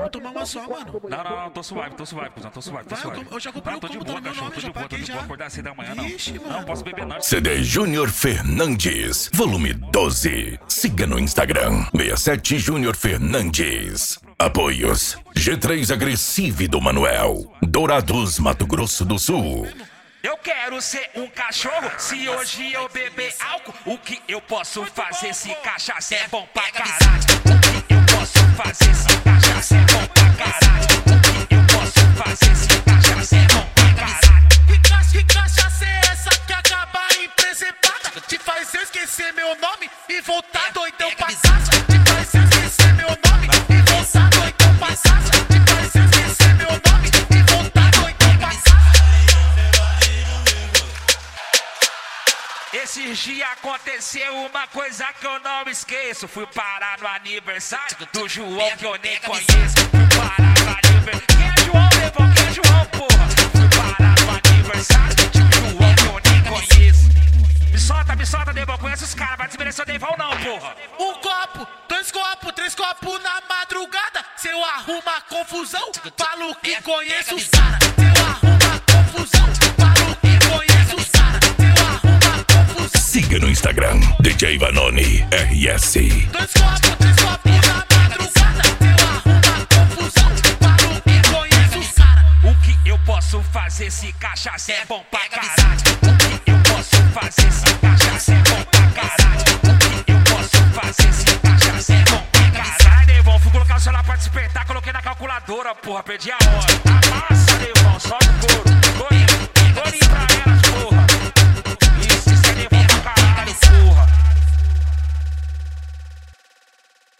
Vamos tomar uma só, mano. Não, tô suave, cuzão, tô suave. Eu já comprei Não, tô de combo, boa, tá no meu cachorro, nome, tô já de boa, paguei já. Vou acordar às 6 da manhã, não. Vixe, mano. Não, posso beber não. CD Júnior Fernandes, volume 12. Siga no Instagram, 67 Júnior Fernandes. Apoios: G3 Agressive do Manuel, Dourados, Mato Grosso do Sul. Eu quero ser um cachorro, se hoje eu beber álcool, o que eu posso fazer se cachaça é bom pra caralho? O que eu posso fazer se cachaça é bom pra caralho? O que eu posso fazer se cachaça é bom pra caralho? Que cachaça é essa que acaba em presepada? Te faz eu esquecer meu nome e voltar doidão pra casa. Te faz eu esquecer meu nome e voltar doidão pra casa. Te faz eu esquecer meu nome e voltar doidão pra casa. Esses dias aconteceu uma coisa que eu não esqueço. Fui parar no aniversário do João que eu nem conheço. Fui parar no aniversário. Quem é João, levou? Quem é João, porra? Fui parar no aniversário de João que eu nem conheço. Me solta, Devon. Conhece os caras, vai desmerecer o Devon não, porra. Um copo, dois copos, três copos na madrugada. Se eu arruma confusão, falo que conheço os caras. Se eu arruma confusão, falo que conheço os caras. Se eu arruma confusão. Siga no Instagram, DJ Vanoni RS. Dois copos, três copos na madrugada. Se eu arruma confusão, falo que conheço os caras. O que eu posso fazer se cachaça é bom pra caralho? O que eu posso fazer se cachaça é bom pra caralho? O que eu posso fazer se cachaça é bom pra caralho? Devon, fui colocar o celular pra despertar, coloquei na calculadora, porra, perdi a hora. Amassa, Devon.